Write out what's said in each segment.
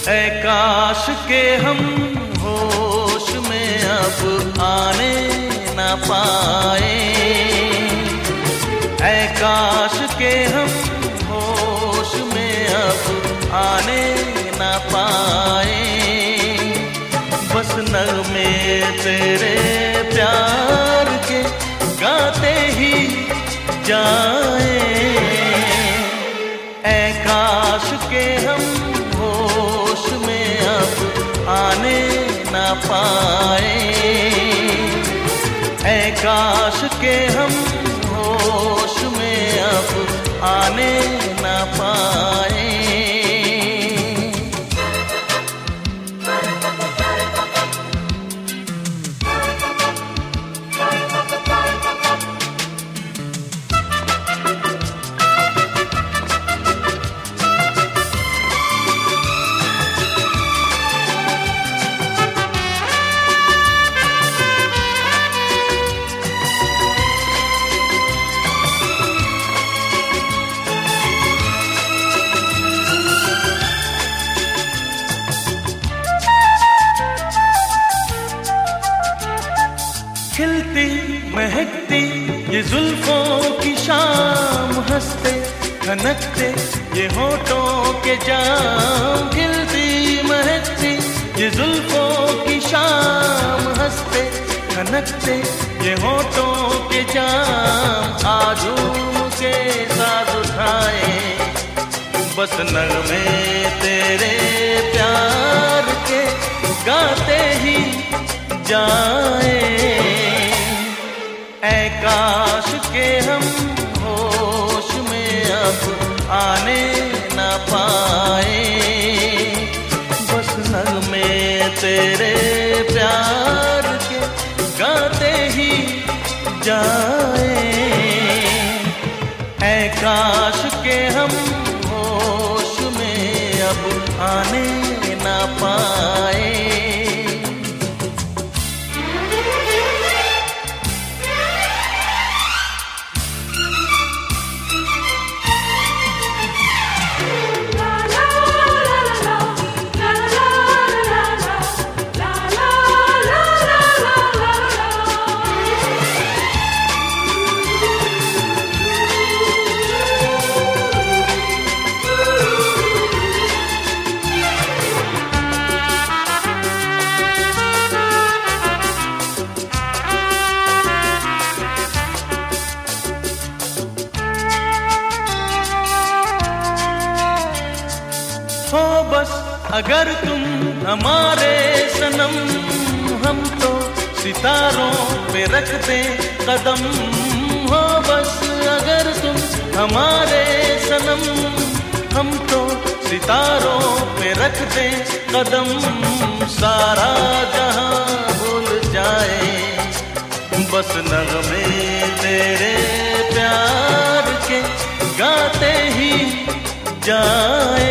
ऐ काश के हम होश में अब आने न पाए, ऐ काश के हम होश में अब आने न पाए। बस नगमे तेरे प्यार के गाते ही जाए, ऐ काश के हम होश में अब आने न पाए, ऐ काश के हम होश में अब आने न पाए। खिलती महकती ये जुल्फों की शाम, हंसते खनकते ये होठों के जाम। खिलती महकती ये जुल्फों की शाम, हंसते खनकते ये होठों के जाम। आजूम के साथ उठाए बस नगमे तेरे प्यार के गाते ही जाए, ऐ काश के हम होश में अब आने न पाए। बस नगमे तेरे प्यार के गाते ही जाए, ऐ काश के हम होश में अब आने न पाए। हो बस अगर तुम हमारे सनम, हम तो सितारों पे रख दें कदम। हो बस अगर तुम हमारे सनम, हम तो सितारों पे रख दें कदम। सारा जहां भूल जाए बस नगमे तेरे प्यार के गाते ही जाए,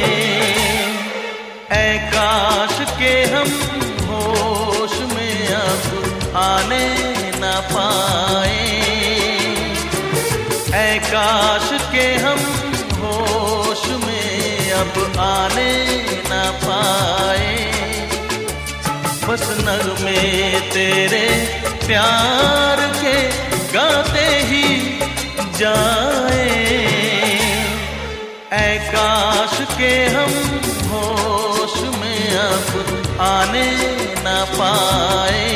ऐ काश के हम होश में अब आने न पाए, ऐ काश के हम होश में अब आने न पाए। बस नगमे तेरे प्यार के गाते ही जाए, ऐ काश के हम होश में अब आने न पाए,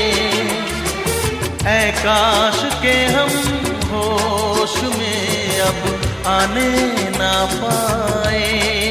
ऐ काश के हम होश में अब आने न पाए।